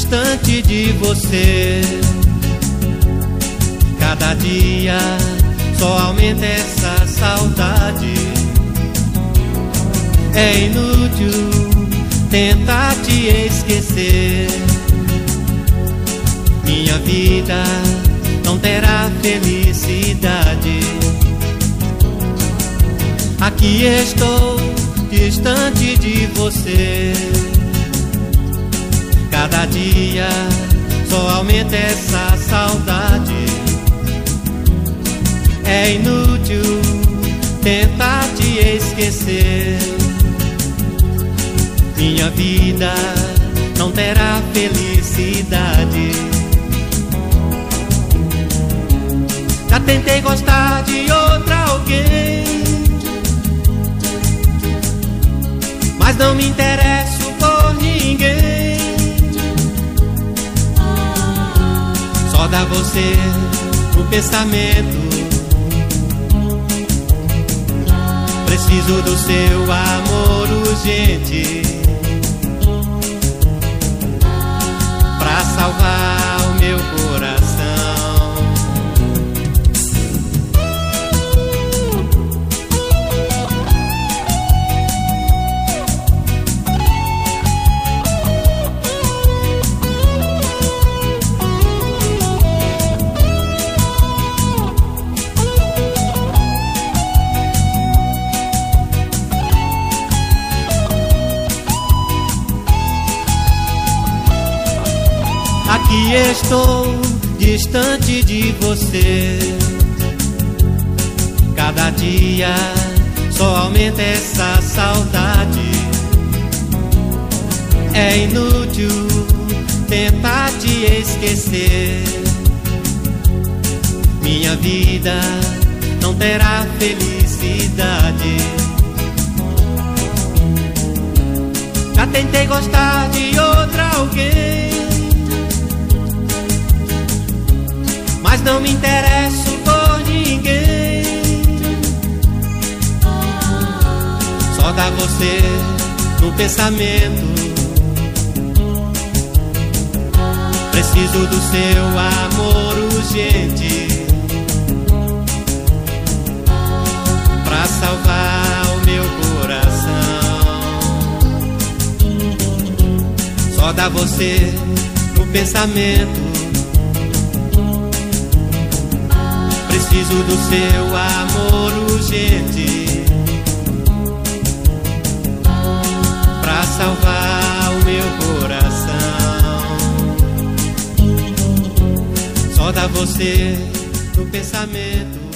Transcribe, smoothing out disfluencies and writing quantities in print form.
distante de você. Cada dia só aumenta essa saudade. É inútil tentar te esquecer. Minha vida não terá felicidade. Aqui estou, distante de você. Cada dia só aumenta essa saudade. É inútil tentar te esquecer. Minha vida não terá felicidade. Já tentei gostar de outra alguém, mas não me interesso por ninguém. Só dá você no pensamento. Preciso do seu amor urgente pra salvar o meu coração. Aqui estou, distante de você. Cada dia só aumenta essa saudade. É inútil tentar te esquecer. Minha vida não terá felicidade. Já tentei gostar de outra alguém, mas não me interesso por ninguém. Só dá você no pensamento. Preciso do seu amor urgente pra salvar o meu coração. Só dá você no pensamento. Preciso do seu amor urgente pra salvar o meu coração. Só dá você no pensamento.